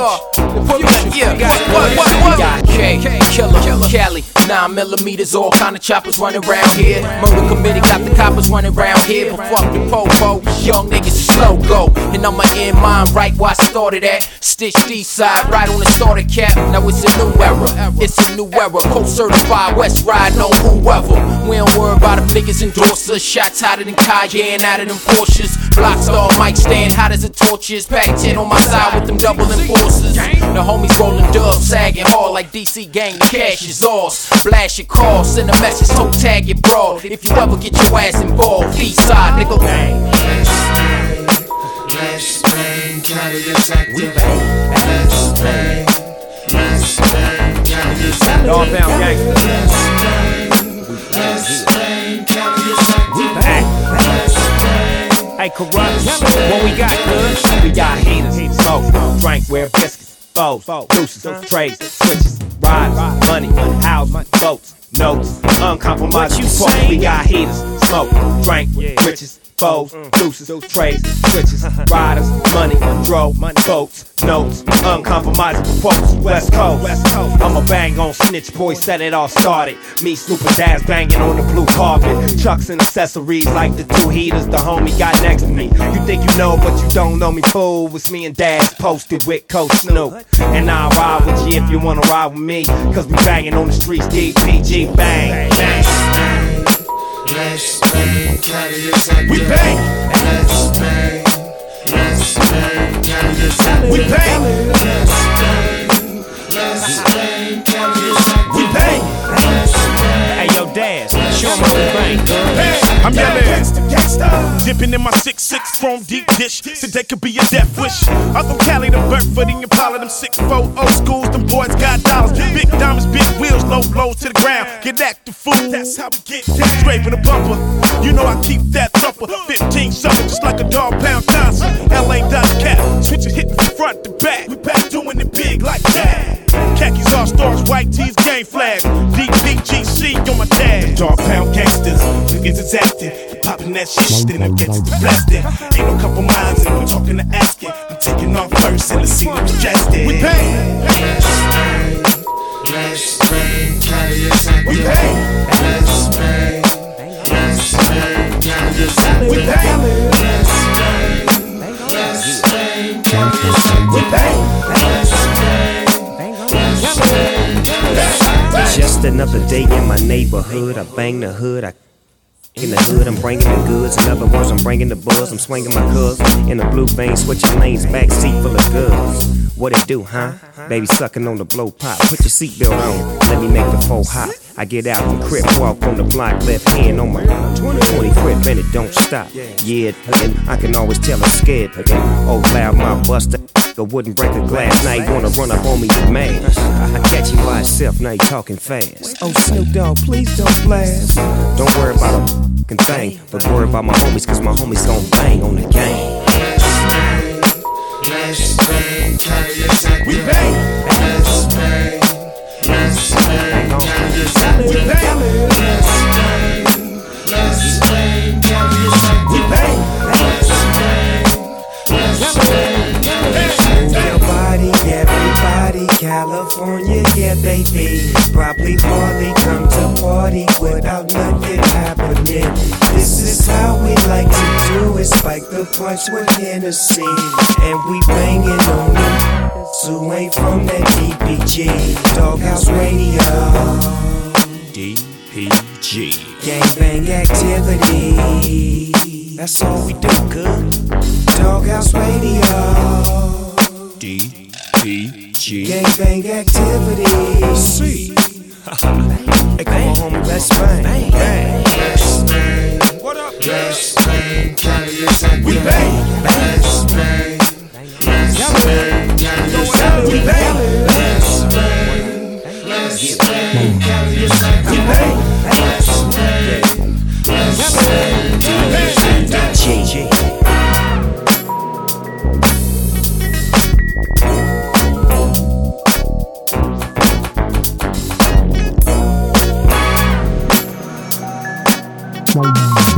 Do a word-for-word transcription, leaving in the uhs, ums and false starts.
Uh, put me, yeah, what, what, what, what? We got K, Killer, Cali, nine millimeters, all kind of choppers running around here. Murder committee got the coppers running around here. But fuck the popo, young niggas slow go. And I'ma end mine right where I started at. Stitch D-side, right on the starter cap. Now it's a new era, it's a new era. Coast certified, West riding on whoever. We don't worry about if niggas endorse us. Shots hotter than Cayenne, out of them Porsches. Block star mic stand hot as a torches. Pack ten on my side with them double enforcers. The homies rolling dubs, sagging hard like D C gang. The cash is ours. Blast your call, send a message, toe tag your broad. If you ever get your ass involved, D-side, nigga. Let's bang, Cali is active. We bang, let's bang, let's bang, Cali is active. Dog Pound Gangsta. Let's bang, let's bang, Cali is active. We bang, let's bang. Hey, Corrupt, what we got, cuz? We got haters, smoke, drink, wear biscuits, foes, deuces, trades, switches, rides, money, house, boats, notes, uncompromising support. We got haters, smoke, drink, riches, foes, deuces, trades, switches, riders, money, dro, boats, notes, uncompromising quotes, West Coast, West Coast. I'ma bang on snitch, boy, set it all started. Me, Snoop and Daz banging on the blue carpet. Trucks and accessories like the two heaters the homie got next to me. You think you know, but you don't know me, fool. It's me and Daz posted with Coach Snoop. And I'll ride with you if you wanna ride with me. Cause we banging on the streets, D P G, bang, bang. Let's bang, Cali is active. We bang. Let's bang, let's bang, Cali is active. We bang. Let's bang, let's bang, Cali is active. We bang. Let's bang. Hey yo, Daz, show 'em how we bang. Hey, I'm yelling, dipping in my six six chrome deep dish. Today could be a death wish. I'm from Cali to Burford and Impala, them six four old schools. Them boys got dollars, big diamonds, big wheels, low blows to the ground. Get active, fool. That's how we get down. Scraping the bumper, you know I keep that thumper. Fifteen something, just like a Dog Pound Johnson. L A dot cap, switching hitting from front to back. We back doing it big like that. Khakis all stars, white tees, game flag. D P G C on my tag. Dog Pound Gangsters, niggas is active. Popping that shit, then I get to blasting. Ain't no couple miles, and I'm talking to asking. I'm taking off first, and the scene is congested. We bang. Let's bang, let's bang, Cali is active. We bang. Let's bang, let's bang, Cali is active. We bang. Let's bang, let's bang, Cali is active. We bang. Let's bang, let's bang, Cali is active. Just another day in my neighborhood. I bang the hood. I in the hood, I'm bringing the goods. In other words, I'm bringing the buzz. I'm swinging my cuz in the blue vein, switching lanes, back seat full of goods. What it do, huh? Baby sucking on the blow pop. Put your seatbelt on. Let me make the four hot. I get out the crib, walk on the block, left hand on my twenty crib, and it don't stop. Yeah, and I can always tell I'm scared. Oh, loud my buster. Or wouldn't break a glass. Now you wanna run up on me, you mad. I catch you by yourself, now you talking fast. Oh, Snoop Dogg, please don't blast. Don't worry about a fucking thing, but worry about my homies, cause my homies gon' bang on the game. Let's bang, Cali is active. We bang. Let's bang, let's bang, Cali is active. We bang. Let's bang, let's bang, Cali is active. We bang. Let's bang, let's bang, Cali is active. Everybody, everybody, California, yeah, baby. Probably hardly come to party without nothing happening. This is how we like to do it. Spike the punch with Hennessy. And we banging on them who ain't from that D P G. Doghouse Radio. D P G. Gangbang activity. That's all we do, good. Doghouse Radio. D P G. Gangbang activity. C. Hey, come on, homie, let's bang. Bang, bang. Let's bang. What up? Let's bang, Cali is active. We bang. Let's bang, let's bang, Cali is active. We bang. Let's bang, let's bang, Cali is active. We bang. Let's bang, let's bang, Cali is active. G G. Wow.